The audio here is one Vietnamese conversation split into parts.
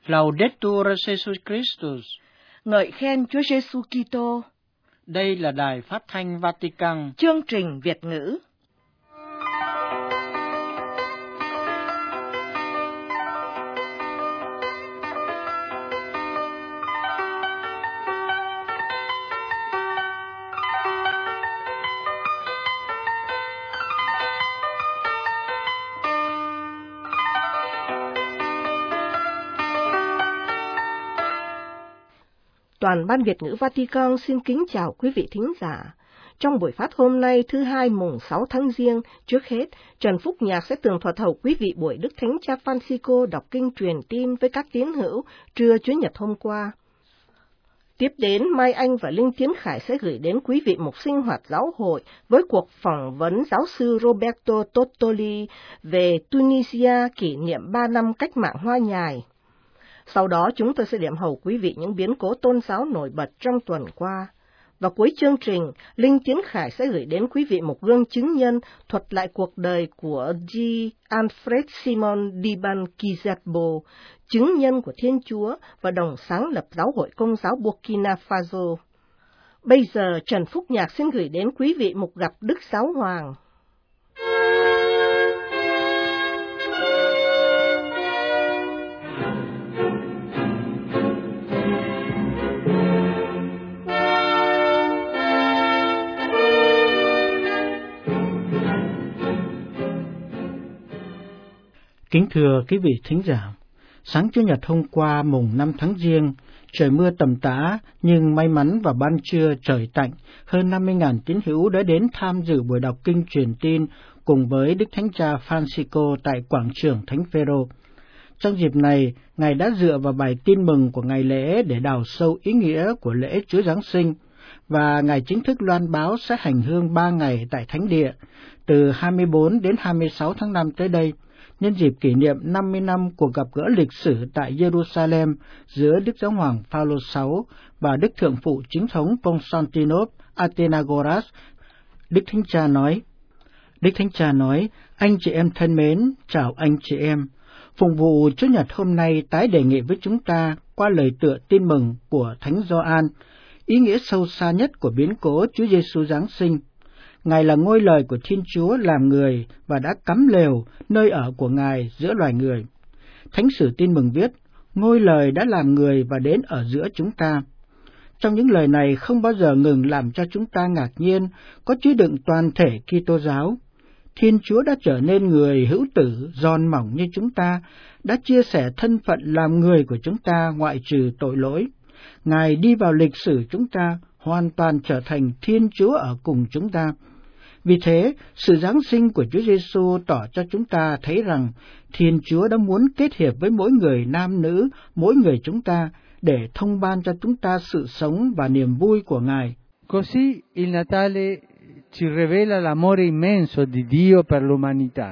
Laudetur Jesus Christus. Ngợi khen Chúa Giêsu Kitô. Đây là Đài Phát thanh Vatican. Chương trình Việt ngữ. Toàn ban Việt ngữ Vatican xin kính chào quý vị thính giả. Trong buổi phát hôm nay thứ Hai mùng 6 tháng Giêng, trước hết, Trần Phúc Nhạc sẽ tường thuật hầu quý vị buổi Đức Thánh Cha Francisco đọc kinh truyền tin với các tín hữu trưa Chủ nhật hôm qua. Tiếp đến, Mai Anh và Linh Tiến Khải sẽ gửi đến quý vị một sinh hoạt giáo hội với cuộc phỏng vấn giáo sư Roberto Tottoli về Tunisia kỷ niệm 3 năm cách mạng Hoa Nhài. Sau đó chúng tôi sẽ điểm hầu quý vị những biến cố tôn giáo nổi bật trong tuần qua. Và cuối chương trình, Linh Tiến Khải sẽ gửi đến quý vị một gương chứng nhân thuật lại cuộc đời của G. Alfred Simon Di Banquizabo, chứng nhân của Thiên Chúa và đồng sáng lập Giáo hội Công giáo Burkina Faso. Bây giờ, Trần Phúc Nhạc xin gửi đến quý vị một gặp Đức Giáo Hoàng. Kính thưa quý vị thính giả, sáng Chủ nhật hôm qua mùng 5 tháng Giêng, trời mưa tầm tã nhưng may mắn vào ban trưa trời tạnh, hơn 50.000 tín hữu đã đến tham dự buổi đọc kinh truyền tin cùng với Đức Thánh Cha Francisco tại quảng trường Thánh Phêrô. Trong dịp này, Ngài đã dựa vào bài tin mừng của ngày lễ để đào sâu ý nghĩa của lễ Chúa Giáng sinh, và Ngài chính thức loan báo sẽ hành hương 3 ngày tại Thánh Địa, từ 24 đến 26 tháng 5 tới đây, nhân dịp kỷ niệm 50 năm cuộc gặp gỡ lịch sử tại Jerusalem giữa Đức Giáo hoàng Phaolô VI và Đức Thượng phụ Chính thống Constantinop Athenagoras. Đức Thánh Cha nói, anh chị em thân mến, chào anh chị em. Phụng vụ Chủ nhật hôm nay tái đề nghị với chúng ta qua lời tựa tin mừng của Thánh Gioan, ý nghĩa sâu xa nhất của biến cố Chúa Giêsu Giáng sinh. Ngài là ngôi lời của Thiên Chúa làm người và đã cắm lều nơi ở của Ngài giữa loài người. Thánh sử tin mừng viết, ngôi lời đã làm người và đến ở giữa chúng ta. Trong những lời này không bao giờ ngừng làm cho chúng ta ngạc nhiên, có chứa đựng toàn thể Kitô giáo. Thiên Chúa đã trở nên người hữu tử, giòn mỏng như chúng ta, đã chia sẻ thân phận làm người của chúng ta ngoại trừ tội lỗi. Ngài đi vào lịch sử chúng ta, hoàn toàn trở thành Thiên Chúa ở cùng chúng ta. Vì thế, sự Giáng sinh của Chúa Giêsu tỏ cho chúng ta thấy rằng Thiên Chúa đã muốn kết hiệp với mỗi người nam nữ, mỗi người chúng ta, để thông ban cho chúng ta sự sống và niềm vui của Ngài. Così il Natale ci rivela l'amore immenso di Dio per l'umanità.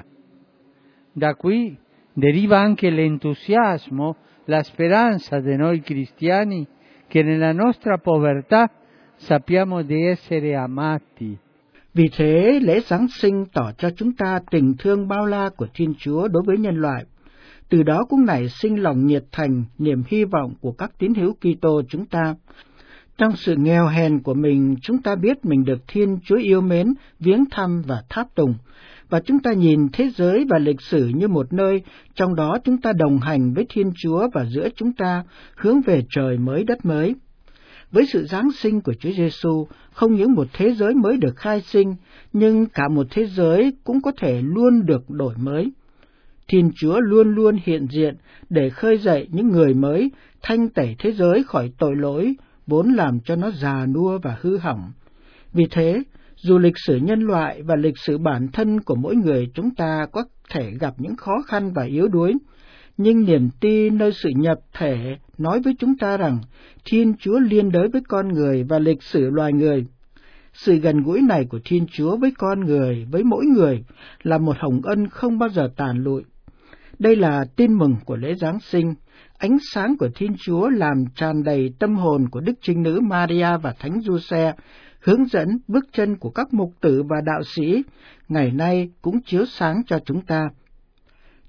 Da qui deriva anche l'entusiasmo, la speranza de noi cristiani che nella nostra povertà sappiamo di essere amati. Vì thế, lễ Giáng sinh tỏ cho chúng ta tình thương bao la của Thiên Chúa đối với nhân loại. Từ đó cũng nảy sinh lòng nhiệt thành, niềm hy vọng của các tín hữu Kitô chúng ta. Trong sự nghèo hèn của mình, chúng ta biết mình được Thiên Chúa yêu mến, viếng thăm và tháp tùng. Và chúng ta nhìn thế giới và lịch sử như một nơi, trong đó chúng ta đồng hành với Thiên Chúa và giữa chúng ta hướng về trời mới đất mới. Với sự Giáng sinh của Chúa Giêsu, không những một thế giới mới được khai sinh, nhưng cả một thế giới cũng có thể luôn được đổi mới. Thiên Chúa luôn luôn hiện diện để khơi dậy những người mới, thanh tẩy thế giới khỏi tội lỗi, vốn làm cho nó già nua và hư hỏng. Vì thế, dù lịch sử nhân loại và lịch sử bản thân của mỗi người chúng ta có thể gặp những khó khăn và yếu đuối, nhưng niềm tin nơi sự nhập thể nói với chúng ta rằng Thiên Chúa liên đới với con người và lịch sử loài người. Sự gần gũi này của Thiên Chúa với con người, với mỗi người, là một hồng ân không bao giờ tàn lụi. Đây là tin mừng của lễ Giáng sinh, ánh sáng của Thiên Chúa làm tràn đầy tâm hồn của Đức Trinh Nữ Maria và Thánh Giuse, hướng dẫn bước chân của các mục tử và đạo sĩ, ngày nay cũng chiếu sáng cho chúng ta.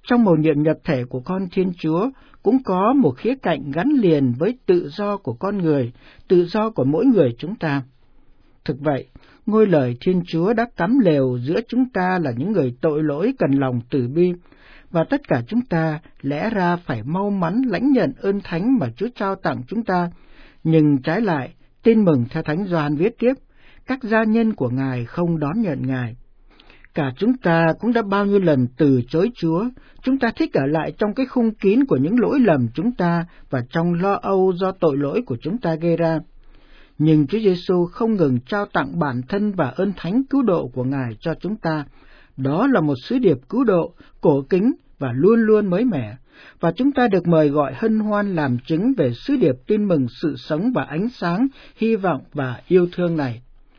Trong mầu nhiệm nhập thể của con Thiên Chúa cũng có một khía cạnh gắn liền với tự do của con người, tự do của mỗi người chúng ta. Thực vậy, ngôi lời Thiên Chúa đã cắm lều giữa chúng ta là những người tội lỗi cần lòng từ bi, và tất cả chúng ta lẽ ra phải mau mắn lãnh nhận ơn thánh mà Chúa trao tặng chúng ta. Nhưng trái lại, Tin mừng theo Thánh Gioan viết tiếp, các gia nhân của Ngài không đón nhận Ngài. Cả chúng ta cũng đã bao nhiêu lần từ chối Chúa, chúng ta thích ở lại trong cái khung kín của những lỗi lầm chúng ta và trong lo âu do tội lỗi của chúng ta gây ra. Nhưng Chúa Giêsu không ngừng trao tặng bản thân và ơn thánh cứu độ của Ngài cho chúng ta. Đó là một sứ điệp cứu độ, cổ kính và luôn luôn mới mẻ, và chúng ta được mời gọi hân hoan làm chứng về sứ điệp tin mừng sự sống và ánh sáng, hy vọng và yêu thương này.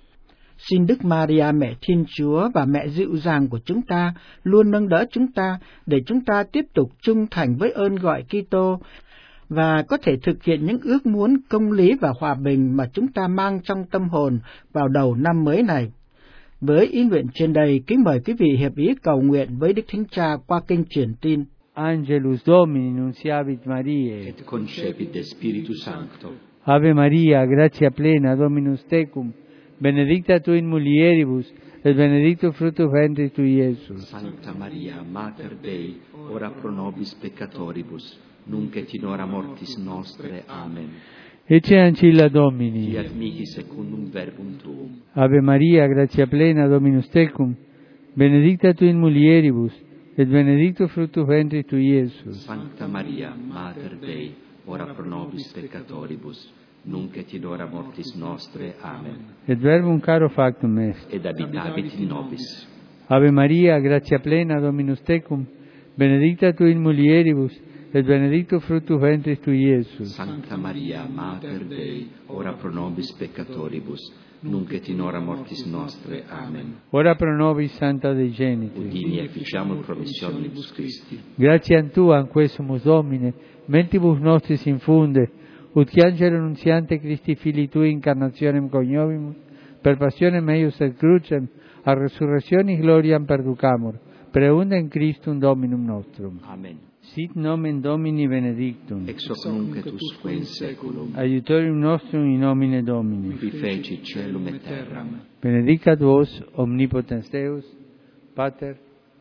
Xin Đức Maria Mẹ Thiên Chúa và Mẹ dịu dàng của chúng ta luôn nâng đỡ chúng ta để chúng ta tiếp tục trung thành với ơn gọi Kitô và có thể thực hiện những ước muốn công lý và hòa bình mà chúng ta mang trong tâm hồn vào đầu năm mới này. Với ý nguyện trên đây, kính mời quý vị hiệp ý cầu nguyện với Đức Thánh Cha qua kinh truyền tin. Angelus Domini nunciavit Mariae, et concepit de Spiritu Sancto. Ave Maria, gratia plena, Dominus tecum, benedicta tu in mulieribus, et benedictus fructus ventris tui, Iesus. Sancta Maria, Mater Dei, ora pro nobis peccatoribus, nunc et in hora mortis nostre. Amen. Ecce ancilla Domini. Fiat mihi secundum verbum tuum. Ave Maria, gratia plena, Dominus tecum, benedicta tu in mulieribus, et benedictus fructus ventris tui, Iesus. Sancta Maria, Mater Dei, ora pro nobis peccatoribus, nunc et in hora mortis nostre. Amen. Et verbum caro factum est. Et habitavit in nobis. Ave Maria, gratia plena, Dominus tecum, benedicta tu in mulieribus, et benedictus fructus ventris tui, Iesus. Sancta Maria, Mater Dei, ora pro nobis peccatoribus, nunc et in hora mortis nostre. Amen. Ora pro nobis, Santa Dei Genitri. Udini et ficiamur promissionibus Christi. Gratiam Tuam, quesumus Domine, mentibus nostris infunde, ut qui angelo nuntiante Christi Filii Tui incarnationem coniovimus, per passionem eius et crucem, a resurrectionis gloriam perducamur, preundem Christum Dominum nostrum. Amen. Sit nomen Domini benedictum, Ex hoc nunc et usque in saeculum. aiutorium nostrum in nomine Domini. Qui feci caelum et terram. Benedicat vos omnipotens Deus, Pater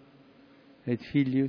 et Filius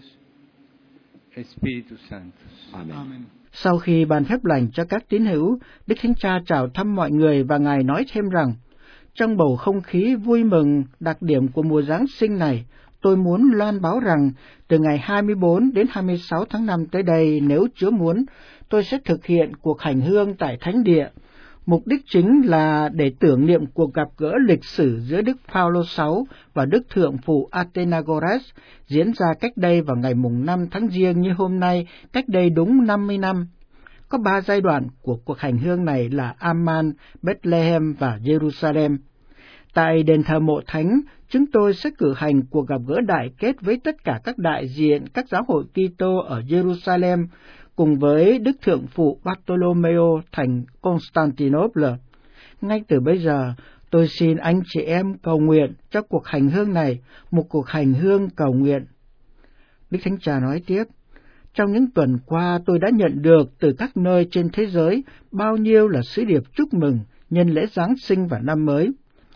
et Spiritus Sanctus. Amen. Sau khi ban phép lành cho các tín hữu, Đức Thánh Cha chào thăm mọi người và Ngài nói thêm rằng, trong bầu không khí vui mừng đặc điểm của mùa Giáng sinh này, tôi muốn loan báo rằng từ ngày 24 đến 26 tháng 5 tới đây, nếu Chúa muốn, tôi sẽ thực hiện cuộc hành hương tại Thánh Địa. Mục đích chính là để tưởng niệm cuộc gặp gỡ lịch sử giữa Đức Phaolô VI và Đức Thượng phụ Athenagoras diễn ra cách đây vào ngày mùng 5 tháng Giêng như hôm nay, cách đây đúng 50 năm. Có 3 giai đoạn của cuộc hành hương này là Amman, Bethlehem và Jerusalem. Tại đền thờ mộ thánh, chúng tôi sẽ cử hành cuộc gặp gỡ đại kết với tất cả các đại diện các giáo hội Kitô ở Jerusalem, cùng với Đức Thượng phụ Bartolomeo thành Constantinople. Ngay từ bây giờ, tôi xin anh chị em cầu nguyện cho cuộc hành hương này, một cuộc hành hương cầu nguyện. Đức Thánh Cha nói tiếp, trong những tuần qua tôi đã nhận được từ các nơi trên thế giới bao nhiêu là sứ điệp chúc mừng nhân lễ Giáng sinh và năm mới.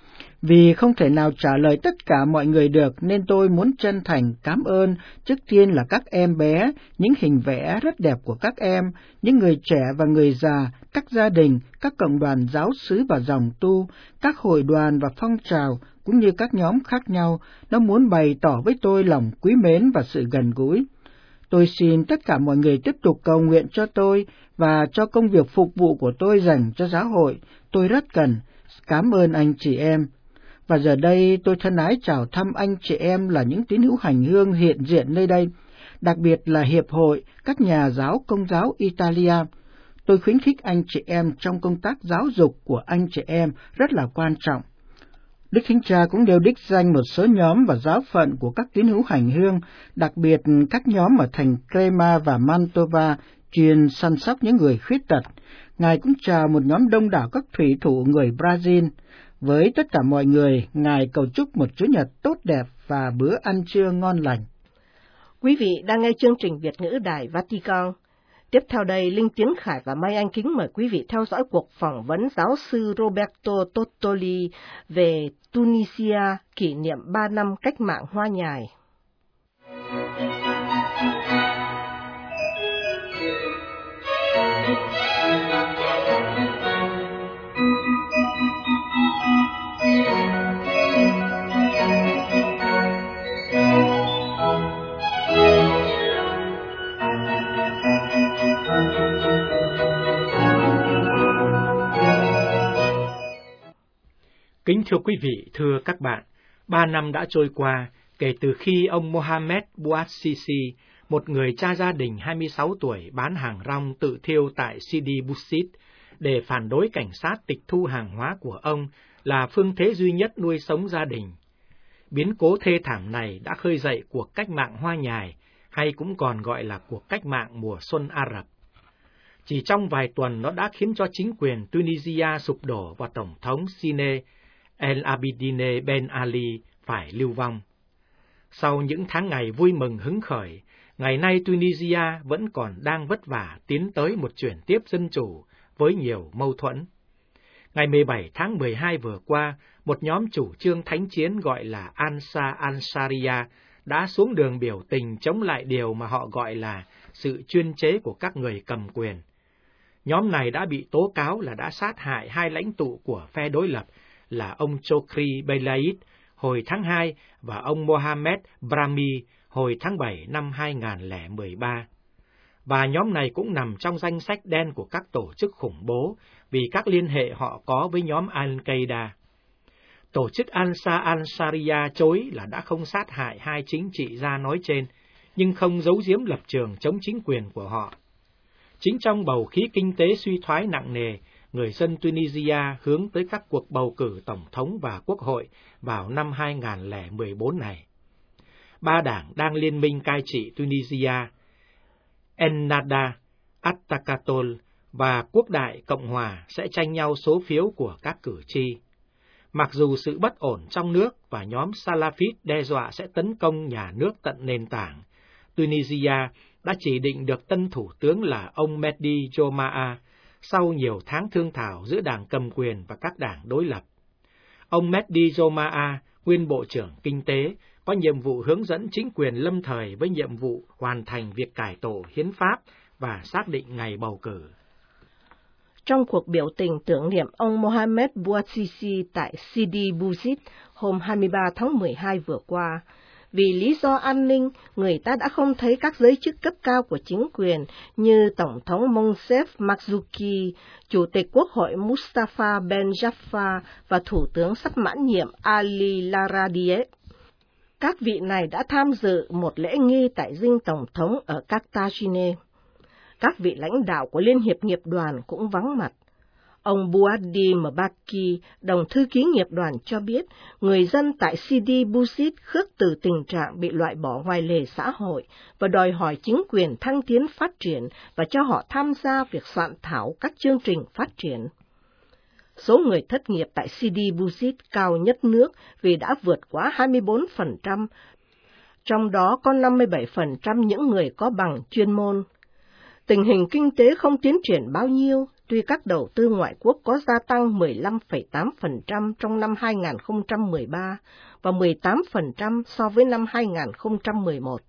Vì không thể nào trả lời tất cả mọi người được nên tôi muốn chân thành cảm ơn trước tiên là các em bé, những hình vẽ rất đẹp của các em, những người trẻ và người già, các gia đình, các cộng đoàn giáo xứ và dòng tu, các hội đoàn và phong trào, cũng như các nhóm khác nhau, nó muốn bày tỏ với tôi lòng quý mến và sự gần gũi. Tôi xin tất cả mọi người tiếp tục cầu nguyện cho tôi và cho công việc phục vụ của tôi dành cho giáo hội. Tôi rất cần. Cảm ơn anh chị em. Và giờ đây tôi thân ái chào thăm anh chị em là những tín hữu hành hương hiện diện nơi đây, đặc biệt là Hiệp hội các nhà giáo Công giáo Italia. Tôi khuyến khích anh chị em trong công tác giáo dục của anh chị em rất là quan trọng. Đức Thánh Cha cũng đều đích danh một số nhóm và giáo phận của các tín hữu hành hương, đặc biệt các nhóm ở thành Crema và Mantova chuyên săn sóc những người khuyết tật. Ngài cũng chào một nhóm đông đảo các thủy thủ người Brazil. Với tất cả mọi người, Ngài cầu chúc một Chủ nhật tốt đẹp và bữa ăn trưa ngon lành. Quý vị đang nghe chương trình Việt ngữ Đài Vatican. Tiếp theo đây, Linh Tiến Khải và Mai Anh kính mời quý vị theo dõi cuộc phỏng vấn giáo sư Roberto Tottoli về Tunisia kỷ niệm 3 năm cách mạng Hoa Nhài. Kính thưa quý vị, thưa các bạn, 3 năm đã trôi qua kể từ khi ông Mohamed Bouazizi, một người cha gia đình 26 tuổi bán hàng rong tự thiêu tại Sidi Bouzid để phản đối cảnh sát tịch thu hàng hóa của ông là phương thế duy nhất nuôi sống gia đình. Biến cố thê thảm này đã khơi dậy cuộc cách mạng Hoa Nhài, hay cũng còn gọi là cuộc cách mạng mùa xuân Ả Rập. Chỉ trong vài tuần nó đã khiến cho chính quyền Tunisia sụp đổ và Tổng thống Zine El Abidine Ben Ali phải lưu vong. Sau những tháng ngày vui mừng hứng khởi, ngày nay Tunisia vẫn còn đang vất vả tiến tới một chuyển tiếp dân chủ với nhiều mâu thuẫn. Ngày 17 tháng 12 vừa qua, một nhóm chủ trương thánh chiến gọi là Ansar al-Sharia đã xuống đường biểu tình chống lại điều mà họ gọi là sự chuyên chế của các người cầm quyền. Nhóm này đã bị tố cáo là đã sát hại hai lãnh tụ của phe đối lập là ông Chokri Belaid hồi tháng 2 và ông Mohamed Brahmi hồi tháng 7 năm 2013. Và nhóm này cũng nằm trong danh sách đen của các tổ chức khủng bố vì các liên hệ họ có với nhóm Al-Qaeda. Tổ chức Ansar al-Sharia chối là đã không sát hại hai chính trị gia nói trên, nhưng không giấu giếm lập trường chống chính quyền của họ. Chính trong bầu khí kinh tế suy thoái nặng nề, người dân Tunisia hướng tới các cuộc bầu cử tổng thống và quốc hội vào năm 2014 này. Ba đảng đang liên minh cai trị Tunisia, Ennahda, Attakatol và Quốc đại Cộng hòa sẽ tranh nhau số phiếu của các cử tri. Mặc dù sự bất ổn trong nước và nhóm Salafist đe dọa sẽ tấn công nhà nước tận nền tảng, Tunisia đã chỉ định được tân thủ tướng là ông Mehdi Joumaa sau nhiều tháng thương thảo giữa đảng cầm quyền và các đảng đối lập. Ông Mehdi Joumaa, nguyên Bộ trưởng Kinh tế, có nhiệm vụ hướng dẫn chính quyền lâm thời với nhiệm vụ hoàn thành việc cải tổ hiến pháp và xác định ngày bầu cử. Trong cuộc biểu tình tưởng niệm ông Mohamed Bouazizi tại Sidi Bouzid hôm 23 tháng 12 vừa qua, vì lý do an ninh, người ta đã không thấy các giới chức cấp cao của chính quyền như Tổng thống Monsef Marzouki, Chủ tịch Quốc hội Mustafa Ben Jaffa và Thủ tướng sắp mãn nhiệm Ali Laradie. Các vị này đã tham dự một lễ nghi tại dinh Tổng thống ở Cartagena. Các vị lãnh đạo của Liên hiệp nghiệp đoàn cũng vắng mặt. Ông Bouadi Mbaki, đồng thư ký nghiệp đoàn cho biết, người dân tại Sidi Bouzid khước từ tình trạng bị loại bỏ ngoài lề xã hội và đòi hỏi chính quyền thăng tiến phát triển và cho họ tham gia việc soạn thảo các chương trình phát triển. Số người thất nghiệp tại Sidi Bouzid cao nhất nước vì đã vượt quá 24%, trong đó có 57% những người có bằng chuyên môn. Tình hình kinh tế không tiến triển bao nhiêu, tuy các đầu tư ngoại quốc có gia tăng 15,8% trong năm 2013 và 18% so với năm 2011.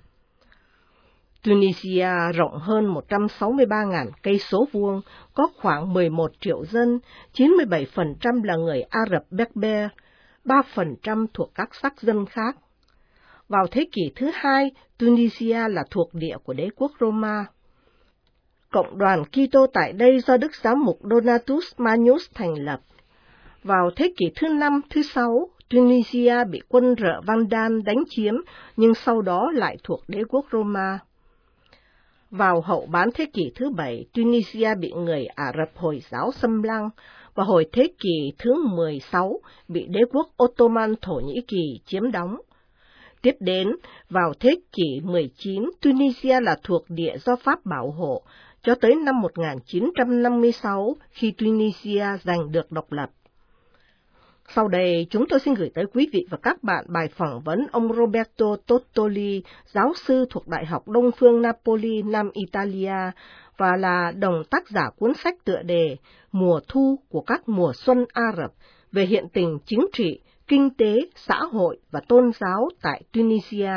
Tunisia rộng hơn 163.000 cây số vuông, có khoảng 11 triệu dân, 97% là người Ả Rập Berber, 3% thuộc các sắc dân khác. Vào thế kỷ thứ hai, Tunisia là thuộc địa của đế quốc Roma. Cộng đoàn Kitô tại đây do Đức Giám mục Donatus Manius thành lập. Vào thế kỷ thứ 5, thứ 6, Tunisia bị quân rợ Vandal đánh chiếm, nhưng sau đó lại thuộc đế quốc Roma. Vào hậu bán thế kỷ thứ 7, Tunisia bị người Ả Rập Hồi giáo xâm lăng, và hồi thế kỷ thứ 16 bị đế quốc Ottoman Thổ Nhĩ Kỳ chiếm đóng. Tiếp đến, vào thế kỷ 19, Tunisia là thuộc địa do Pháp bảo hộ, cho tới năm 1956 khi Tunisia giành được độc lập. Sau đây, chúng tôi xin gửi tới quý vị và các bạn bài phỏng vấn ông Roberto Tottoli, giáo sư thuộc Đại học Đông phương Napoli, Nam Italia, và là đồng tác giả cuốn sách tựa đề Mùa thu của các mùa xuân Ả Rập về hiện tình chính trị, kinh tế, xã hội và tôn giáo tại Tunisia.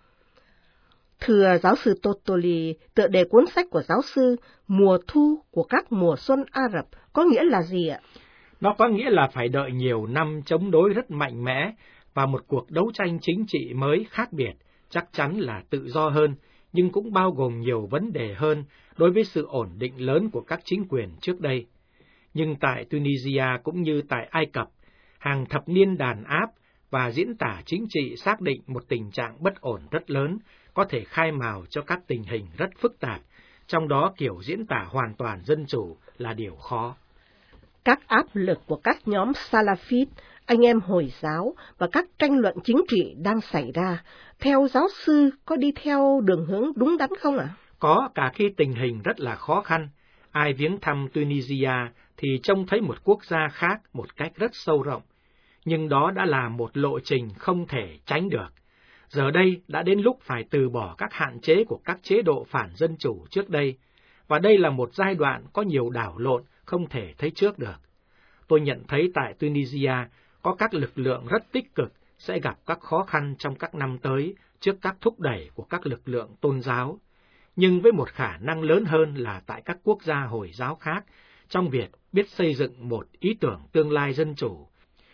Thưa giáo sư Tottoli, tựa đề cuốn sách của giáo sư Mùa thu của các mùa xuân Ả Rập có nghĩa là gì ạ? Nó có nghĩa là phải đợi nhiều năm chống đối rất mạnh mẽ và một cuộc đấu tranh chính trị mới khác biệt, chắc chắn là tự do hơn, nhưng cũng bao gồm nhiều vấn đề hơn đối với sự ổn định lớn của các chính quyền trước đây. Nhưng tại Tunisia cũng như tại Ai Cập, hàng thập niên đàn áp và diễn tả chính trị xác định một tình trạng bất ổn rất lớn, có thể khai mào cho các tình hình rất phức tạp, trong đó kiểu diễn tả hoàn toàn dân chủ là điều khó. Các áp lực của các nhóm Salafist, anh em Hồi giáo và các tranh luận chính trị đang xảy ra, theo giáo sư có đi theo đường hướng đúng đắn không ạ? Có, cả khi tình hình rất là khó khăn. Ai viếng thăm Tunisia thì trông thấy một quốc gia khác một cách rất sâu rộng, nhưng đó đã là một lộ trình không thể tránh được. Giờ đây đã đến lúc phải từ bỏ các hạn chế của các chế độ phản dân chủ trước đây, và đây là một giai đoạn có nhiều đảo lộn không thể thấy trước được. Tôi nhận thấy tại Tunisia có các lực lượng rất tích cực sẽ gặp các khó khăn trong các năm tới trước các thúc đẩy của các lực lượng tôn giáo, nhưng với một khả năng lớn hơn là tại các quốc gia Hồi giáo khác trong việc biết xây dựng một ý tưởng tương lai dân chủ,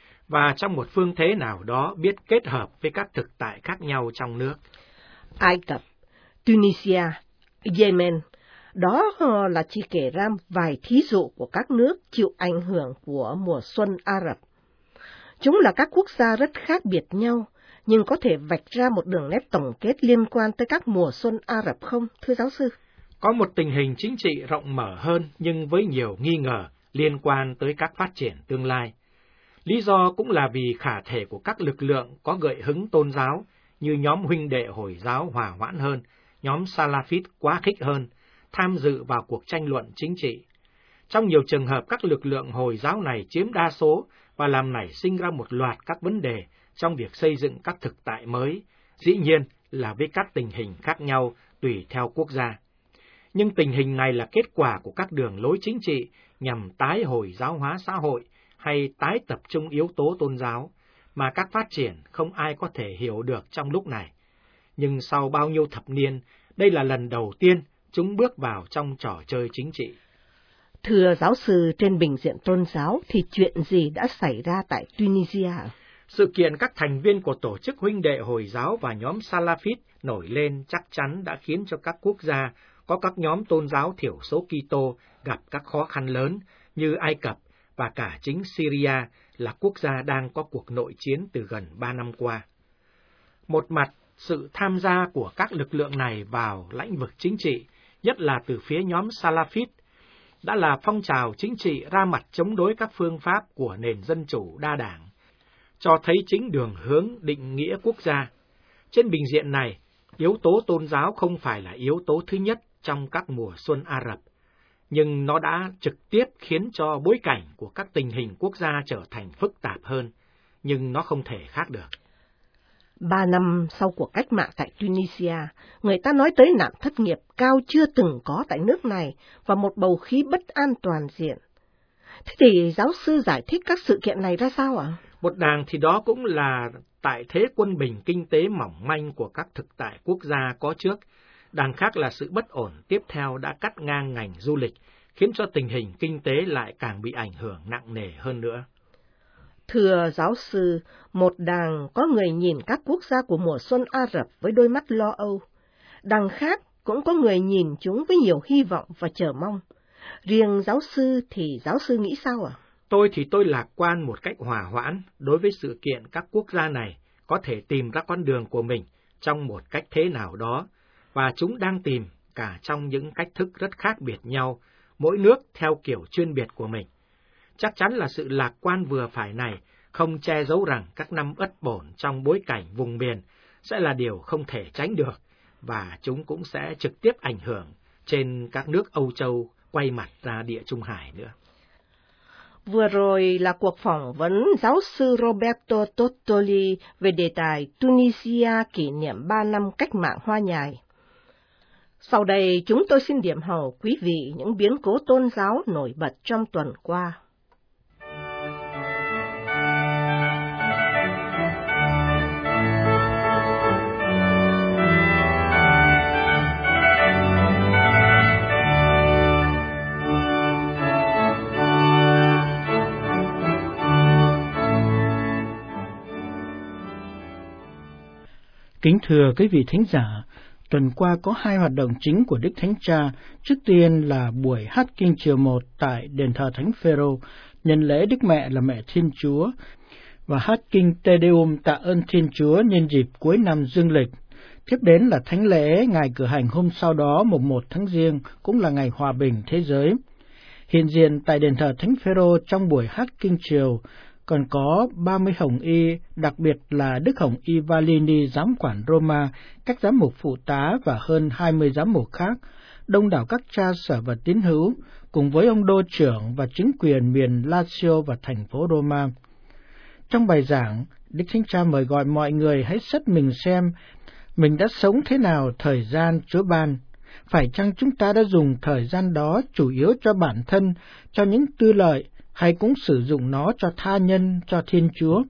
và trong một phương thế nào đó biết kết hợp với các thực tại khác nhau trong nước. Ai Cập, Tunisia, Yemen, đó là chỉ kể ra vài thí dụ của các nước chịu ảnh hưởng của mùa xuân Ả Rập. Chúng là các quốc gia rất khác biệt nhau, nhưng có thể vạch ra một đường nét tổng kết liên quan tới các mùa xuân Ả Rập không, thưa giáo sư? Có một tình hình chính trị rộng mở hơn nhưng với nhiều nghi ngờ liên quan tới các phát triển tương lai. Lý do cũng là vì khả thể của các lực lượng có gợi hứng tôn giáo như nhóm huynh đệ Hồi giáo hòa hoãn hơn, nhóm Salafist quá khích hơn, tham dự vào cuộc tranh luận chính trị. Trong nhiều trường hợp các lực lượng Hồi giáo này chiếm đa số và làm nảy sinh ra một loạt các vấn đề trong việc xây dựng các thực tại mới, dĩ nhiên là với các tình hình khác nhau tùy theo quốc gia. Nhưng tình hình này là kết quả của các đường lối chính trị nhằm tái Hồi giáo hóa xã hội hay tái tập trung yếu tố tôn giáo, mà các phát triển không ai có thể hiểu được trong lúc này. Nhưng sau bao nhiêu thập niên, đây là lần đầu tiên chúng bước vào trong trò chơi chính trị. Thưa giáo sư, trên bình diện tôn giáo thì chuyện gì đã xảy ra tại Tunisia? Sự kiện các thành viên của tổ chức huynh đệ Hồi giáo và nhóm Salafist nổi lên chắc chắn đã khiến cho các quốc gia có các nhóm tôn giáo thiểu số Kitô gặp các khó khăn lớn như Ai Cập và cả chính Syria là quốc gia đang có cuộc nội chiến từ gần 3 năm qua. Một mặt, sự tham gia của các lực lượng này vào lĩnh vực chính trị, nhất là từ phía nhóm Salafist, đã là phong trào chính trị ra mặt chống đối các phương pháp của nền dân chủ đa đảng, cho thấy chính đường hướng định nghĩa quốc gia. Trên bình diện này, yếu tố tôn giáo không phải là yếu tố thứ nhất trong các mùa xuân Ả Rập, nhưng nó đã trực tiếp khiến cho bối cảnh của các tình hình quốc gia trở thành phức tạp hơn, nhưng nó không thể khác được. 3 năm sau cuộc cách mạng tại Tunisia, người ta nói tới nạn thất nghiệp cao chưa từng có tại nước này và một bầu khí bất an toàn diện. Thế thì giáo sư giải thích các sự kiện này ra sao ạ? Một đàng thì đó cũng là tại thế quân bình kinh tế mỏng manh của các thực tại quốc gia có trước. Đằng khác là sự bất ổn tiếp theo đã cắt ngang ngành du lịch, khiến cho tình hình kinh tế lại càng bị ảnh hưởng nặng nề hơn nữa. Thưa giáo sư, một đằng có người nhìn các quốc gia của mùa xuân Ả Rập với đôi mắt lo âu. Đằng khác cũng có người nhìn chúng với nhiều hy vọng và chờ mong. Riêng giáo sư thì giáo sư nghĩ sao ạ? Tôi lạc quan một cách hòa hoãn đối với sự kiện các quốc gia này có thể tìm ra con đường của mình trong một cách thế nào đó, và chúng đang tìm cả trong những cách thức rất khác biệt nhau, mỗi nước theo kiểu chuyên biệt của mình. Chắc chắn là sự lạc quan vừa phải này không che giấu rằng các năm bất ổn trong bối cảnh vùng miền sẽ là điều không thể tránh được, và chúng cũng sẽ trực tiếp ảnh hưởng trên các nước Âu Châu quay mặt ra Địa Trung Hải nữa. Vừa rồi là cuộc phỏng vấn giáo sư Roberto Tottoli về đề tài Tunisia kỷ niệm 3 năm cách mạng Hoa Nhài. Sau đây chúng tôi xin điểm hầu quý vị những biến cố tôn giáo nổi bật trong tuần qua. Kính thưa quý vị thính giả, tuần qua có 2 hoạt động chính của Đức Thánh Cha. Trước tiên là buổi hát kinh chiều 1 tại đền thờ Thánh Phêrô, nhân lễ Đức Mẹ là Mẹ Thiên Chúa, và hát kinh Te Deum tạ ơn Thiên Chúa nhân dịp cuối năm dương lịch. Tiếp đến là thánh lễ ngày cử hành hôm sau đó, mùng 1 tháng Giêng, cũng là ngày hòa bình thế giới. Hiện diện tại đền thờ Thánh Phêrô trong buổi hát kinh chiều còn có 30 hồng y, đặc biệt là Đức Hồng Y Valini, giám quản Roma, các giám mục phụ tá và hơn 20 giám mục khác, đông đảo các cha sở và tín hữu, cùng với ông đô trưởng và chính quyền miền Lazio và thành phố Roma. Trong bài giảng, Đức Thánh Cha mời gọi mọi người hãy xét mình xem mình đã sống thế nào thời gian Chúa ban. Phải chăng chúng ta đã dùng thời gian đó chủ yếu cho bản thân, cho những tư lợi, hay cũng sử dụng nó cho tha nhân, cho Thiên Chúa?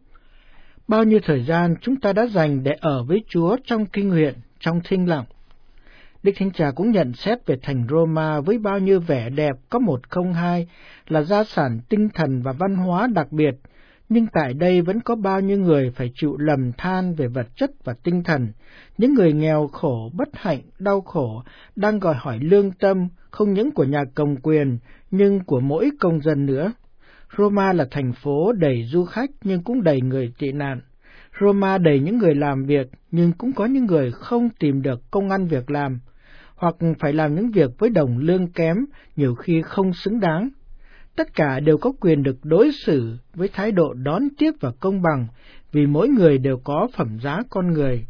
Bao nhiêu thời gian chúng ta đã dành để ở với Chúa trong kinh nguyện, trong thinh lặng? Đức Thánh Cha cũng nhận xét về thành Roma với bao nhiêu vẻ đẹp có một không hai, là gia sản tinh thần và văn hóa đặc biệt, nhưng tại đây vẫn có bao nhiêu người phải chịu lầm than về vật chất và tinh thần, những người nghèo khổ, bất hạnh, đau khổ, đang đòi hỏi lương tâm, không những của nhà cầm quyền, nhưng của mỗi công dân nữa. Roma là thành phố đầy du khách nhưng cũng đầy người tị nạn. Roma đầy những người làm việc nhưng cũng có những người không tìm được công ăn việc làm, hoặc phải làm những việc với đồng lương kém, nhiều khi không xứng đáng. Tất cả đều có quyền được đối xử với thái độ đón tiếp và công bằng, vì mỗi người đều có phẩm giá con người.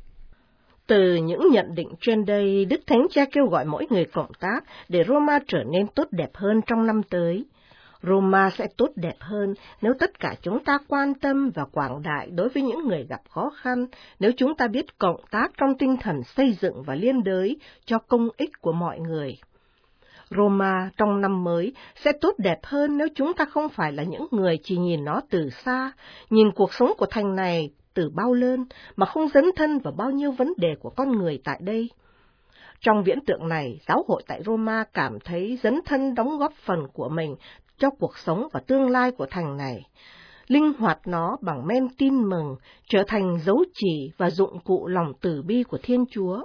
Từ những nhận định trên đây, Đức Thánh Cha kêu gọi mỗi người cộng tác để Roma trở nên tốt đẹp hơn trong năm tới. Roma sẽ tốt đẹp hơn nếu tất cả chúng ta quan tâm và quảng đại đối với những người gặp khó khăn, nếu chúng ta biết cộng tác trong tinh thần xây dựng và liên đới cho công ích của mọi người. Roma trong năm mới sẽ tốt đẹp hơn nếu chúng ta không phải là những người chỉ nhìn nó từ xa, nhìn cuộc sống của thành này từ bao lớn mà không dấn thân vào bao nhiêu vấn đề của con người tại đây. Trong viễn tượng này, giáo hội tại Roma cảm thấy dấn thân đóng góp phần của mình cho cuộc sống và tương lai của thành này, linh hoạt nó bằng men tin mừng, trở thành dấu chỉ và dụng cụ lòng từ bi của Thiên Chúa.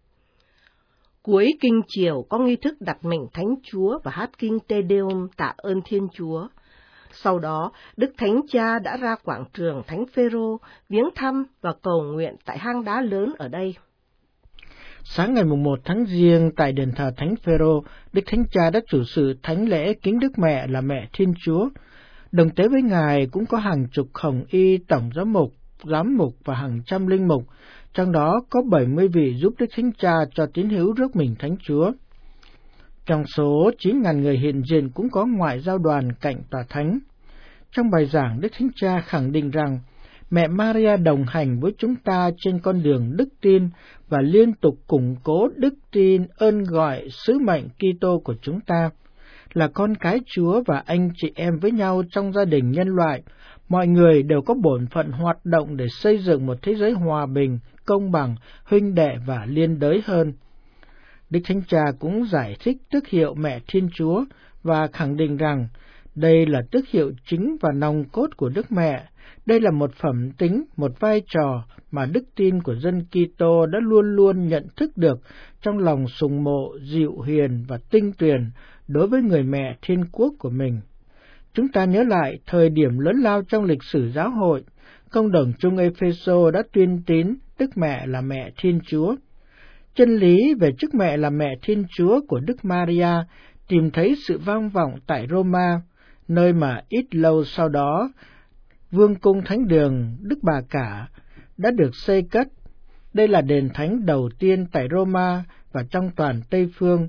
Cuối kinh chiều có nghi thức đặt mình Thánh Chúa và hát kinh Te Deum tạ ơn Thiên Chúa. Sau đó, Đức Thánh Cha đã ra quảng trường Thánh Phêrô, viếng thăm và cầu nguyện tại hang đá lớn ở đây. Sáng ngày 1 tháng Giêng tại đền thờ Thánh Phêrô, Đức Thánh Cha đã chủ sự thánh lễ kính Đức Mẹ là Mẹ Thiên Chúa. Đồng tế với Ngài cũng có hàng chục hồng y, tổng giám mục và hàng trăm linh mục, trong đó có 70 vị giúp Đức Thánh Cha cho tín hữu rước mình Thánh Chúa. Trong số 9.000 người hiện diện cũng có ngoại giao đoàn cạnh tòa thánh. Trong bài giảng, Đức Thánh Cha khẳng định rằng Mẹ Maria đồng hành với chúng ta trên con đường đức tin và liên tục củng cố đức tin ơn gọi sứ mệnh Kitô của chúng ta. Là con cái Chúa và anh chị em với nhau trong gia đình nhân loại, mọi người đều có bổn phận hoạt động để xây dựng một thế giới hòa bình, công bằng, huynh đệ và liên đới hơn. Đức Thánh Cha cũng giải thích tước hiệu Mẹ Thiên Chúa và khẳng định rằng đây là tước hiệu chính và nòng cốt của Đức Mẹ. Đây là một phẩm tính, một vai trò mà đức tin của dân Kitô đã luôn luôn nhận thức được trong lòng sùng mộ, dịu hiền và tinh tuyền đối với người mẹ Thiên Quốc của mình. Chúng ta nhớ lại thời điểm lớn lao trong lịch sử giáo hội, Công đồng chung Epheso đã tuyên tín Đức Mẹ là Mẹ Thiên Chúa. Chân lý về chức Mẹ là Mẹ Thiên Chúa của Đức Maria tìm thấy sự vang vọng tại Roma, nơi mà ít lâu sau đó Vương cung Thánh đường Đức Bà Cả đã được xây cất. Đây là đền thánh đầu tiên tại Roma và trong toàn Tây Phương,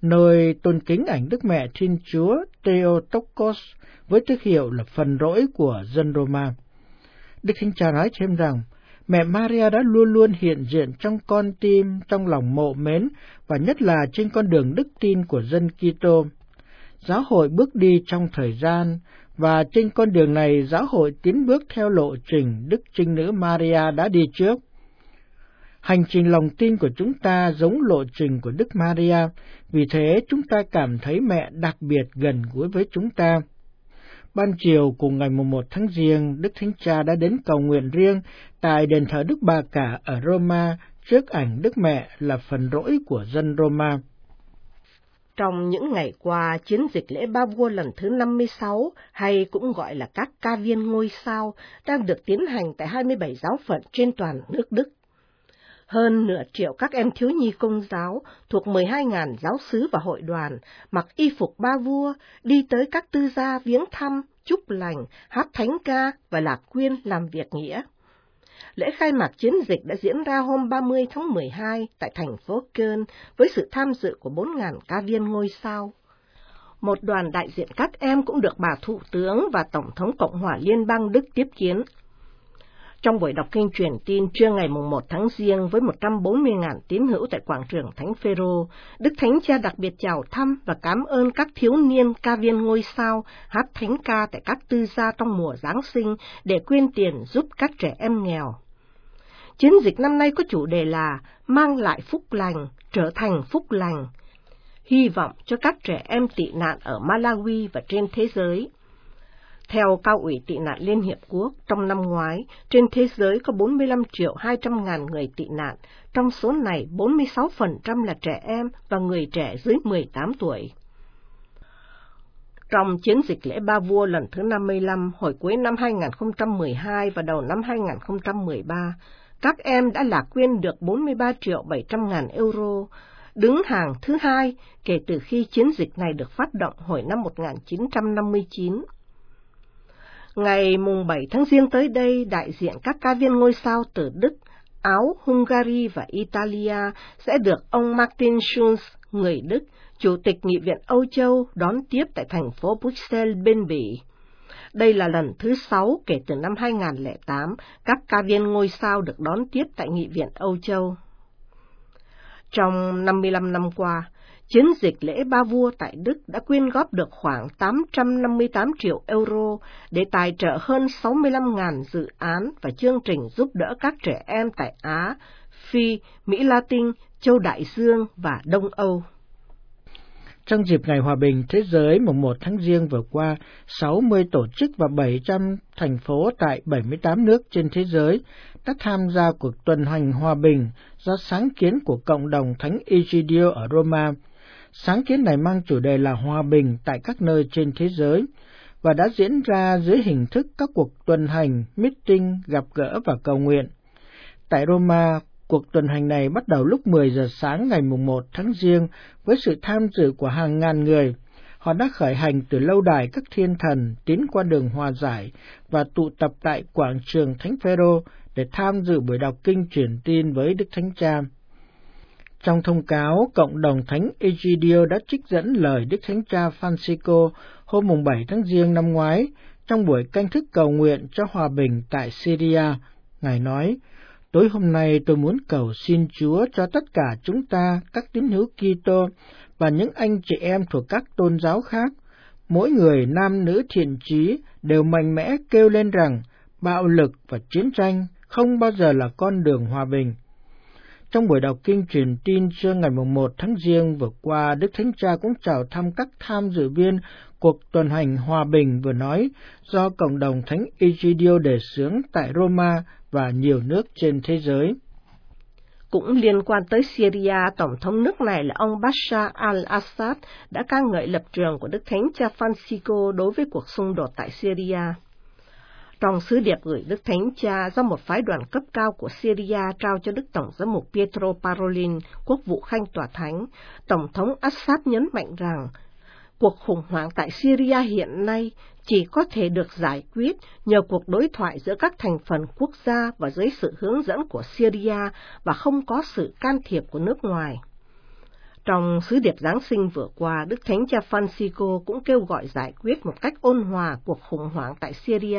nơi tôn kính ảnh Đức Mẹ Thiên Chúa Theotokos với tước hiệu là phần rỗi của dân Roma. Đức Thánh Cha nói thêm rằng, Mẹ Maria đã luôn luôn hiện diện trong con tim, trong lòng mộ mến và nhất là trên con đường đức tin của dân Kitô. Giáo hội bước đi trong thời gian, và trên con đường này giáo hội tiến bước theo lộ trình Đức Trinh Nữ Maria đã đi trước. Hành trình lòng tin của chúng ta giống lộ trình của Đức Maria, vì thế chúng ta cảm thấy mẹ đặc biệt gần gũi với chúng ta. Ban chiều cùng ngày 1 tháng Giêng, Đức Thánh Cha đã đến cầu nguyện riêng tại đền thờ Đức Bà Cả ở Roma trước ảnh Đức Mẹ là phần rỗi của dân Roma. Trong những ngày qua, chiến dịch lễ Ba Vua lần thứ 56, hay cũng gọi là các ca viên ngôi sao, đang được tiến hành tại 27 giáo phận trên toàn nước Đức. Hơn nửa triệu các em thiếu nhi Công giáo thuộc 12.000 giáo xứ và hội đoàn mặc y phục Ba Vua đi tới các tư gia viếng thăm, chúc lành, hát thánh ca và lạc quyên làm việc nghĩa. Lễ khai mạc chiến dịch đã diễn ra hôm 30 tháng 12 tại thành phố Köln với sự tham dự của 4.000 ca viên ngôi sao. Một đoàn đại diện các em cũng được bà Thủ tướng và Tổng thống Cộng hòa Liên bang Đức tiếp kiến. Trong buổi đọc kinh truyền tin trưa ngày 1 tháng Giêng với 140.000 tín hữu tại quảng trường Thánh Phêrô, Đức Thánh Cha đặc biệt chào thăm và cảm ơn các thiếu niên ca viên ngôi sao hát thánh ca tại các tư gia trong mùa Giáng sinh để quyên tiền giúp các trẻ em nghèo. Chiến dịch năm nay có chủ đề là mang lại phúc lành, trở thành phúc lành, hy vọng cho các trẻ em tị nạn ở Malawi và trên thế giới. Theo Cao ủy tị nạn Liên Hiệp Quốc, trong năm ngoái, trên thế giới có 45.200.000 người tị nạn, trong số này 46% là trẻ em và người trẻ dưới 18 tuổi. Trong chiến dịch lễ Ba Vua lần thứ 55, hồi cuối năm 2012 và đầu năm 2013, các em đã lạc quyên được 43.700.000 euro, đứng hàng thứ hai kể từ khi chiến dịch này được phát động hồi năm 1959. Ngày 7 tháng Giêng tới đây, đại diện các ca viên ngôi sao từ Đức, Áo, Hungary và Italia sẽ được ông Martin Schulz, người Đức, Chủ tịch Nghị viện Âu Châu, đón tiếp tại thành phố Bruxelles bên Bỉ. Đây là lần thứ 6 kể từ năm 2008, các ca viên ngôi sao được đón tiếp tại Nghị viện Âu Châu. Trong 55 năm qua, chiến dịch lễ Ba Vua tại Đức đã quyên góp được khoảng 858 triệu euro để tài trợ hơn 65.000 dự án và chương trình giúp đỡ các trẻ em tại Á, Phi, Mỹ Latin, Châu Đại Dương và Đông Âu. Trong dịp Ngày Hòa bình Thế giới mùng 1 tháng Giêng vừa qua, 60 tổ chức và 700 thành phố tại 78 nước trên thế giới đã tham gia cuộc tuần hành hòa bình do sáng kiến của cộng đồng Thánh Egidio ở Roma. Sáng kiến này mang chủ đề là hòa bình tại các nơi trên thế giới và đã diễn ra dưới hình thức các cuộc tuần hành, meeting, gặp gỡ và cầu nguyện. Tại Roma, cuộc tuần hành này bắt đầu lúc 10 giờ sáng ngày 1 tháng Giêng với sự tham dự của hàng ngàn người. Họ đã khởi hành từ lâu đài các thiên thần tiến qua đường hòa giải và tụ tập tại quảng trường Thánh Phêrô để tham dự buổi đọc kinh truyền tin với Đức Thánh Cha. Trong thông cáo, cộng đồng Thánh Egidio đã trích dẫn lời Đức Thánh Cha Francisco hôm 7 tháng Giêng năm ngoái trong buổi canh thức cầu nguyện cho hòa bình tại Syria. Ngài nói, tối hôm nay tôi muốn cầu xin Chúa cho tất cả chúng ta, các tín hữu Kitô và những anh chị em thuộc các tôn giáo khác, mỗi người nam nữ thiện chí đều mạnh mẽ kêu lên rằng bạo lực và chiến tranh không bao giờ là con đường hòa bình. Trong buổi đọc kinh truyền tin trưa ngày 1 tháng Giêng vừa qua, Đức Thánh Cha cũng chào thăm các tham dự viên cuộc tuần hành hòa bình vừa nói do cộng đồng Thánh Egidio đề xướng tại Roma và nhiều nước trên thế giới. Cũng liên quan tới Syria, Tổng thống nước này là ông Bashar al-Assad đã ca ngợi lập trường của Đức Thánh Cha Francisco đối với cuộc xung đột tại Syria. Trong sứ điệp gửi Đức Thánh Cha do một phái đoàn cấp cao của Syria trao cho Đức Tổng giám mục Pietro Parolin, quốc vụ Khanh Tòa Thánh, Tổng thống Assad nhấn mạnh rằng cuộc khủng hoảng tại Syria hiện nay chỉ có thể được giải quyết nhờ cuộc đối thoại giữa các thành phần quốc gia và dưới sự hướng dẫn của Syria và không có sự can thiệp của nước ngoài. Trong sứ điệp Giáng sinh vừa qua, Đức Thánh Cha Francisco cũng kêu gọi giải quyết một cách ôn hòa cuộc khủng hoảng tại Syria.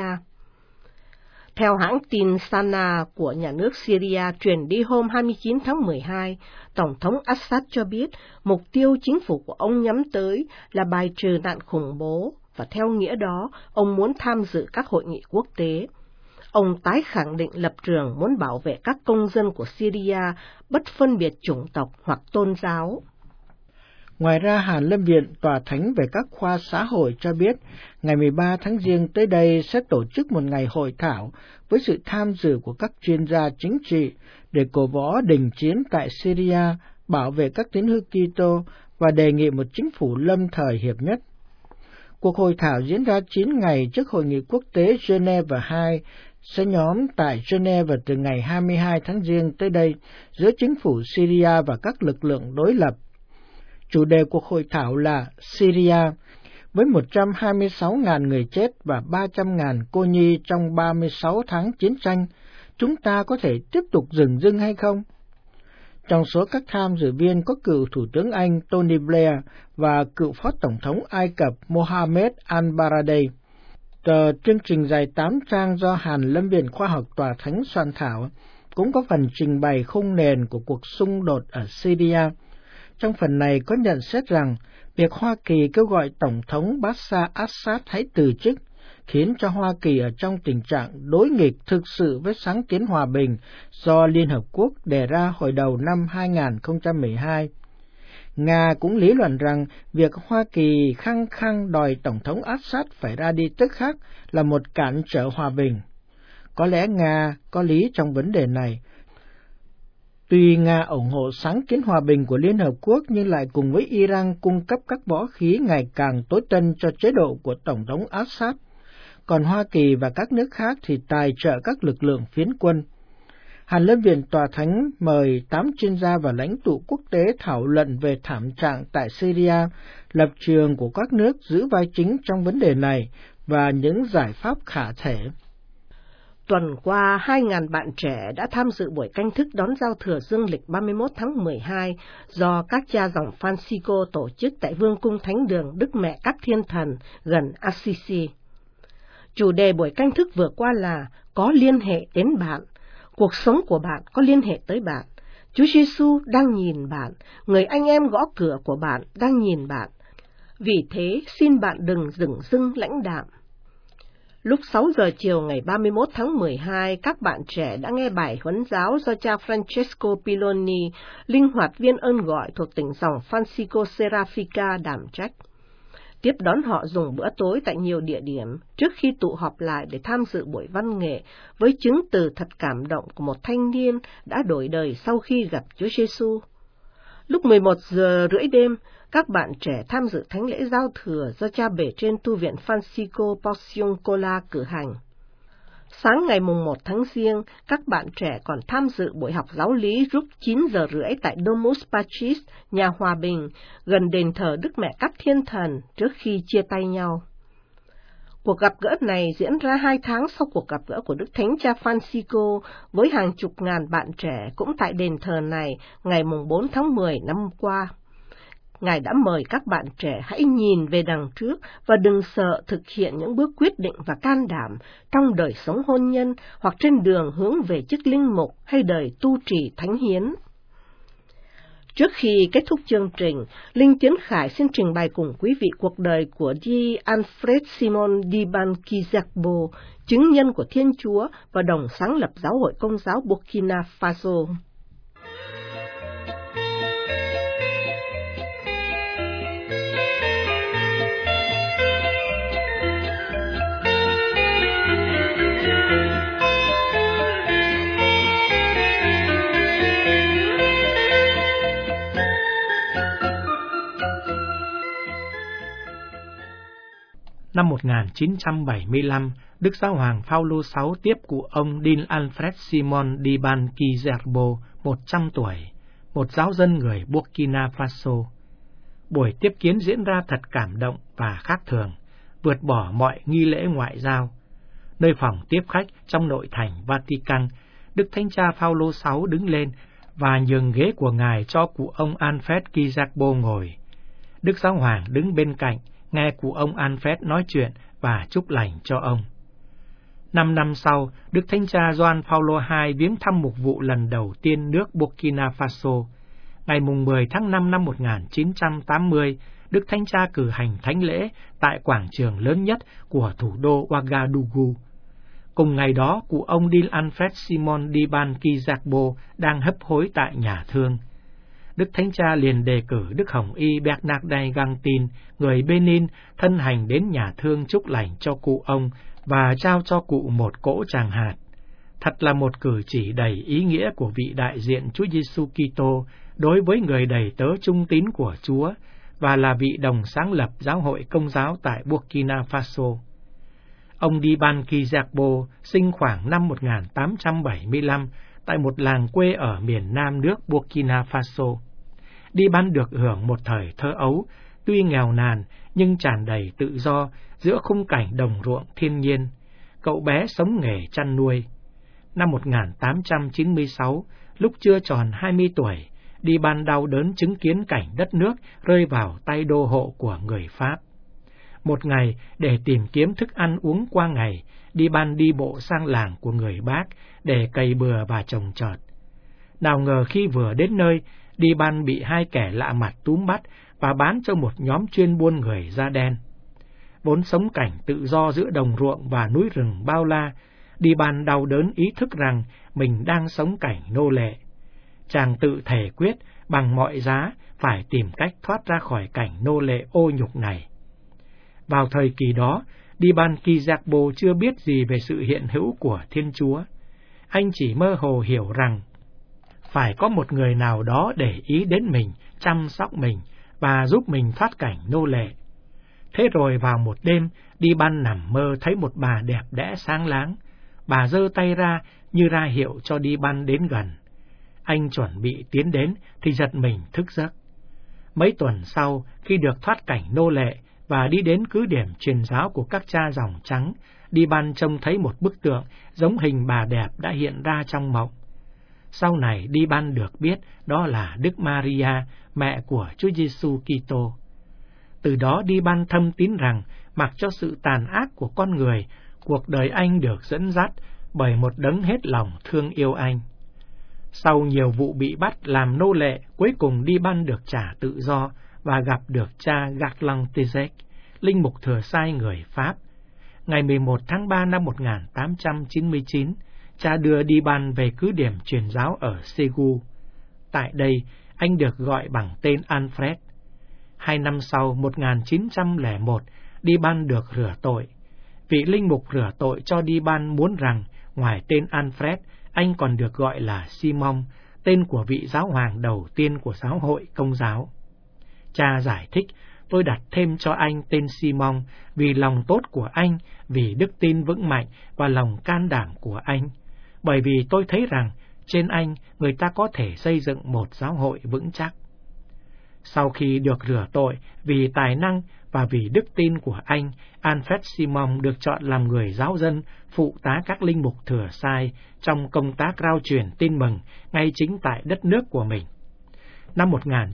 Theo hãng tin Sana của nhà nước Syria truyền đi hôm 29 tháng 12, Tổng thống Assad cho biết mục tiêu chính phủ của ông nhắm tới là bài trừ nạn khủng bố, và theo nghĩa đó, ông muốn tham dự các hội nghị quốc tế. Ông tái khẳng định lập trường muốn bảo vệ các công dân của Syria bất phân biệt chủng tộc hoặc tôn giáo. Ngoài ra, Hàn Lâm Viện Tòa Thánh về các khoa xã hội cho biết, ngày 13 tháng Giêng tới đây sẽ tổ chức một ngày hội thảo với sự tham dự của các chuyên gia chính trị để cổ võ đình chiến tại Syria, bảo vệ các tín hữu Kitô và đề nghị một chính phủ lâm thời hiệp nhất. Cuộc hội thảo diễn ra 9 ngày trước Hội nghị quốc tế Geneva 2 sẽ nhóm tại Geneva từ ngày 22 tháng Giêng tới đây giữa chính phủ Syria và các lực lượng đối lập. Chủ đề cuộc hội thảo là Syria, với 126.000 người chết và 300.000 cô nhi trong 36 tháng chiến tranh, chúng ta có thể tiếp tục dừng dưng hay không? Trong số các tham dự viên có cựu Thủ tướng Anh Tony Blair và cựu Phó Tổng thống Ai Cập Mohammed al-Baradei. Tờ chương trình dài 8 trang do Hàn Lâm Viện Khoa học Tòa Thánh soạn thảo cũng có phần trình bày khung nền của cuộc xung đột ở Syria. Trong phần này có nhận xét rằng việc Hoa Kỳ kêu gọi Tổng thống Bashar Assad hãy từ chức khiến cho Hoa Kỳ ở trong tình trạng đối nghịch thực sự với sáng kiến hòa bình do Liên Hợp Quốc đề ra hồi đầu năm 2012. Nga cũng lý luận rằng việc Hoa Kỳ khăng khăng đòi Tổng thống Assad phải ra đi tức khắc là một cản trở hòa bình. Có lẽ Nga có lý trong vấn đề này. Tuy Nga ủng hộ sáng kiến hòa bình của Liên Hợp Quốc nhưng lại cùng với Iran cung cấp các võ khí ngày càng tối tân cho chế độ của Tổng thống Assad, còn Hoa Kỳ và các nước khác thì tài trợ các lực lượng phiến quân. Hàn Lâm Viện Tòa Thánh mời 8 chuyên gia và lãnh tụ quốc tế thảo luận về thảm trạng tại Syria, lập trường của các nước giữ vai chính trong vấn đề này và những giải pháp khả thể. Tuần qua, 2.000 bạn trẻ đã tham dự buổi canh thức đón giao thừa dương lịch 31 tháng 12 do các cha dòng Francisco tổ chức tại Vương cung Thánh đường Đức Mẹ Các Thiên Thần gần Assisi. Chủ đề buổi canh thức vừa qua là có liên hệ đến bạn, cuộc sống của bạn có liên hệ tới bạn. Chúa Giêsu đang nhìn bạn, người anh em gõ cửa của bạn đang nhìn bạn. Vì thế, xin bạn đừng dửng dưng lãnh đạm. Lúc 6 giờ chiều ngày 31 tháng 12, các bạn trẻ đã nghe bài huấn giáo do cha Francesco Piloni, linh hoạt viên ơn gọi thuộc tỉnh dòng Francisco Serafica đảm trách. Tiếp đón họ dùng bữa tối tại nhiều địa điểm trước khi tụ họp lại để tham dự buổi văn nghệ với chứng từ thật cảm động của một thanh niên đã đổi đời sau khi gặp Chúa Giêsu. Lúc 11 giờ rưỡi đêm, các bạn trẻ tham dự thánh lễ giao thừa do cha bề trên tu viện Francisco Porciuncola cử hành. Sáng ngày mùng 1 tháng Giêng, các bạn trẻ còn tham dự buổi học giáo lý lúc 9 giờ rưỡi tại Domus Pacis, nhà hòa bình, gần đền thờ Đức Mẹ Các Thiên Thần trước khi chia tay nhau. Cuộc gặp gỡ này diễn ra 2 tháng sau cuộc gặp gỡ của Đức Thánh Cha Francisco với hàng chục ngàn bạn trẻ cũng tại đền thờ này ngày mùng 4 tháng 10 năm qua. Ngài đã mời các bạn trẻ hãy nhìn về đằng trước và đừng sợ thực hiện những bước quyết định và can đảm trong đời sống hôn nhân hoặc trên đường hướng về chức linh mục hay đời tu trì thánh hiến. Trước khi kết thúc chương trình, Linh Tiến Khải xin trình bày cùng quý vị cuộc đời của Di Alfred Simon Di Banquizagbo, chứng nhân của Thiên Chúa và đồng sáng lập Giáo hội Công giáo Burkina Faso. Năm 1975, Đức Giáo hoàng Phaolô VI tiếp cụ ông Dean Alfred Simon Di Banquizagbo, 100 tuổi, một giáo dân người Burkina Faso. Buổi tiếp kiến diễn ra thật cảm động và khác thường, vượt bỏ mọi nghi lễ ngoại giao. Nơi phòng tiếp khách trong nội thành Vatican, Đức Thánh Cha Phaolô VI đứng lên và nhường ghế của Ngài cho cụ ông Alfred Kizakbo ngồi. Đức Giáo Hoàng đứng bên cạnh, nghe cụ ông Alfred nói chuyện và chúc lành cho ông. 5 năm sau, Đức Thánh Cha Gioan Phaolô II viếng thăm mục vụ lần đầu tiên nước Burkina Faso. Ngày 10 tháng 5 năm 1980, Đức Thánh Cha cử hành thánh lễ tại quảng trường lớn nhất của thủ đô Ouagadougou. Cùng ngày đó, cụ ông Dil Alfred Simon Diban Kizakbo đang hấp hối tại nhà thương. Đức Thánh Cha liền đề cử Đức Hồng Y Bernardin Gantin, người Benin, thân hành đến nhà thương chúc lành cho cụ ông và trao cho cụ một cỗ tràng hạt. Thật là một cử chỉ đầy ý nghĩa của vị đại diện Chúa Giêsu Kitô đối với người đầy tớ trung tín của Chúa và là vị đồng sáng lập giáo hội Công giáo tại Burkina Faso. Ông Diban Kizakbo sinh khoảng năm 1875 tại một làng quê ở miền nam nước Burkina Faso. Diban được hưởng một thời thơ ấu, tuy nghèo nàn nhưng tràn đầy tự do giữa khung cảnh đồng ruộng thiên nhiên. Cậu bé sống nghề chăn nuôi. Năm 1896, lúc chưa tròn 20 tuổi, Diban đau đớn chứng kiến cảnh đất nước rơi vào tay đô hộ của người Pháp. Một ngày, để tìm kiếm thức ăn uống qua ngày, Diban đi bộ sang làng của người Bác để cày bừa và trồng trọt. Nào ngờ khi vừa đến nơi, Diban bị hai kẻ lạ mặt túm bắt và bán cho một nhóm chuyên buôn người da đen. Vốn sống cảnh tự do giữa đồng ruộng và núi rừng bao la, Diban đau đớn ý thức rằng mình đang sống cảnh nô lệ. Chàng tự thể quyết bằng mọi giá phải tìm cách thoát ra khỏi cảnh nô lệ ô nhục này. Vào thời kỳ đó, Diban Kizakbo chưa biết gì về sự hiện hữu của Thiên Chúa. Anh chỉ mơ hồ hiểu rằng phải có một người nào đó để ý đến mình, chăm sóc mình và giúp mình thoát cảnh nô lệ. Thế rồi vào một đêm, Diban nằm mơ thấy một bà đẹp đẽ sáng láng. Bà giơ tay ra như ra hiệu cho Diban đến gần. Anh chuẩn bị tiến đến thì giật mình thức giấc. Mấy tuần sau, khi được thoát cảnh nô lệ và đi đến cứ điểm truyền giáo của các cha dòng trắng, Diban trông thấy một bức tượng giống hình bà đẹp đã hiện ra trong mộng. Sau này Diban được biết đó là Đức Maria, mẹ của Chúa Giêsu Kitô. Từ đó Diban thâm tín rằng mặc cho sự tàn ác của con người, cuộc đời anh được dẫn dắt bởi một đấng hết lòng thương yêu anh. Sau nhiều vụ bị bắt làm nô lệ, cuối cùng Diban được trả tự do và gặp được cha Garland Tezek, linh mục thừa sai người Pháp. Ngày 11 tháng 3 năm 1899, cha đưa Diban về cứ điểm truyền giáo ở Ségou. Tại đây, anh được gọi bằng tên Alfred. 2 năm sau, 1901, Diban được rửa tội. Vị linh mục rửa tội cho Diban muốn rằng, ngoài tên Alfred, anh còn được gọi là Simon, tên của vị giáo hoàng đầu tiên của giáo hội Công giáo. Cha giải thích, tôi đặt thêm cho anh tên Simon vì lòng tốt của anh, vì đức tin vững mạnh và lòng can đảm của anh. Bởi vì tôi thấy rằng, trên anh người ta có thể xây dựng một giáo hội vững chắc. Sau khi được rửa tội vì tài năng và vì đức tin của anh, Alfred Simon được chọn làm người giáo dân, phụ tá các linh mục thừa sai trong công tác rao truyền tin mừng ngay chính tại đất nước của mình. Năm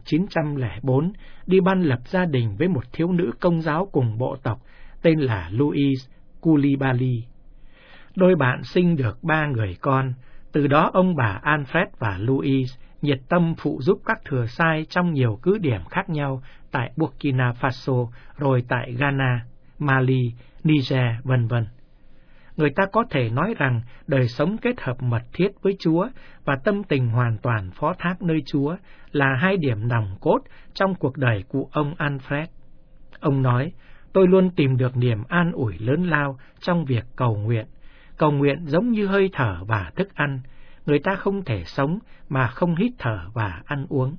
1904, Diban lập gia đình với một thiếu nữ công giáo cùng bộ tộc tên là Louise Koulibaly. Đôi bạn sinh được 3 người con, từ đó ông bà Alfred và Louise nhiệt tâm phụ giúp các thừa sai trong nhiều cứ điểm khác nhau tại Burkina Faso, rồi tại Ghana, Mali, Niger, v.v. Người ta có thể nói rằng đời sống kết hợp mật thiết với Chúa và tâm tình hoàn toàn phó thác nơi Chúa là hai điểm nòng cốt trong cuộc đời của ông Alfred. Ông nói, tôi luôn tìm được niềm an ủi lớn lao trong việc cầu nguyện. Cầu nguyện giống như hơi thở và thức ăn, người ta không thể sống mà không hít thở và ăn uống.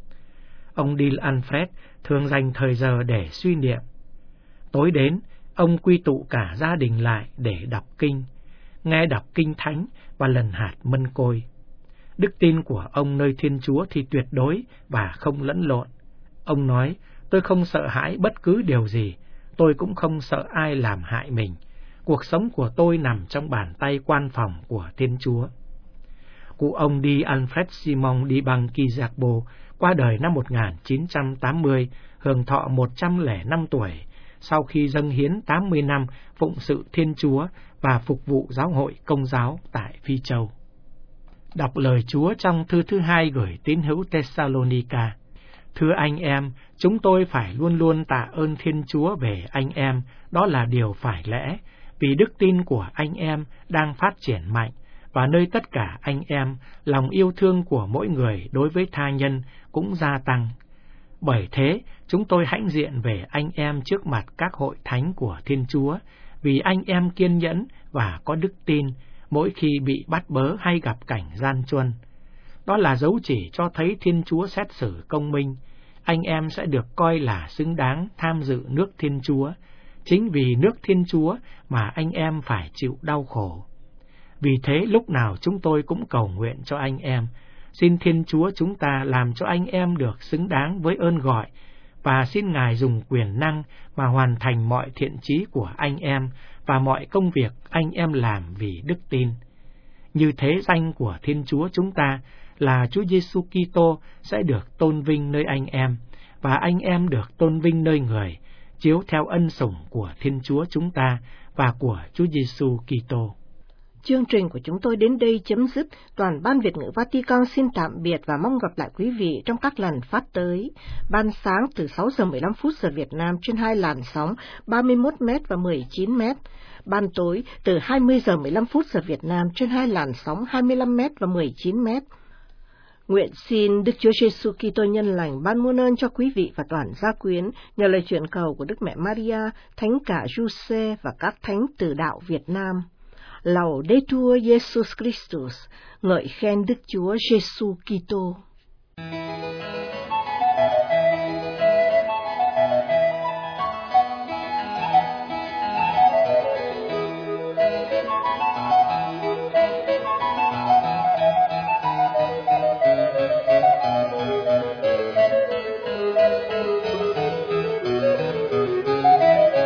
Ông Dil Alfred thường dành thời giờ để suy niệm. Tối đến, ông quy tụ cả gia đình lại để đọc kinh, nghe đọc kinh thánh và lần hạt mân côi. Đức tin của ông nơi Thiên Chúa thì tuyệt đối và không lẫn lộn. Ông nói, tôi không sợ hãi bất cứ điều gì, tôi cũng không sợ ai làm hại mình. Cuộc sống của tôi nằm trong bàn tay quan phòng của Thiên Chúa. Cụ ông Di Alfred Simon Di Banquisabo qua đời năm 1980, hưởng thọ 105 tuổi, sau khi dâng hiến 80 năm phụng sự Thiên Chúa và phục vụ giáo hội Công giáo tại Phi Châu. Đọc lời Chúa trong thư thứ 2 gửi tín hữu Thessalonica. Thưa anh em, chúng tôi phải luôn luôn tạ ơn Thiên Chúa về anh em, đó là điều phải lẽ, vì đức tin của anh em đang phát triển mạnh, và nơi tất cả anh em, lòng yêu thương của mỗi người đối với tha nhân cũng gia tăng. Bởi thế, chúng tôi hãnh diện về anh em trước mặt các hội thánh của Thiên Chúa, vì anh em kiên nhẫn và có đức tin mỗi khi bị bắt bớ hay gặp cảnh gian truân. Đó là dấu chỉ cho thấy Thiên Chúa xét xử công minh. Anh em sẽ được coi là xứng đáng tham dự nước Thiên Chúa. Chính vì nước Thiên Chúa mà anh em phải chịu đau khổ. Vì thế lúc nào chúng tôi cũng cầu nguyện cho anh em. Xin Thiên Chúa chúng ta làm cho anh em được xứng đáng với ơn gọi, và xin Ngài dùng quyền năng mà hoàn thành mọi thiện chí của anh em và mọi công việc anh em làm vì đức tin. Như thế danh của Thiên Chúa chúng ta là Chúa Giêsu Kitô sẽ được tôn vinh nơi anh em, và anh em được tôn vinh nơi người, chiếu theo ân sủng của Thiên Chúa chúng ta và của Chúa Giêsu Kitô. Chương trình của chúng tôi đến đây chấm dứt. Toàn ban Việt ngữ Vatican xin tạm biệt và mong gặp lại quý vị trong các lần phát tới. Ban sáng từ 6 giờ 15 phút giờ Việt Nam trên 2 làn sóng 31m và 19m. Ban tối từ 20 giờ 15 phút giờ Việt Nam trên 2 làn sóng 25m và 19m. Nguyện xin Đức Chúa Giêsu Kitô nhân lành ban muôn ơn cho quý vị và toàn gia quyến nhờ lời chuyển cầu của Đức Mẹ Maria, Thánh cả Giuse và các thánh tử đạo Việt Nam. Laudetur Jesus Christus, ngợi khen Đức Chúa Giêsu Kitô.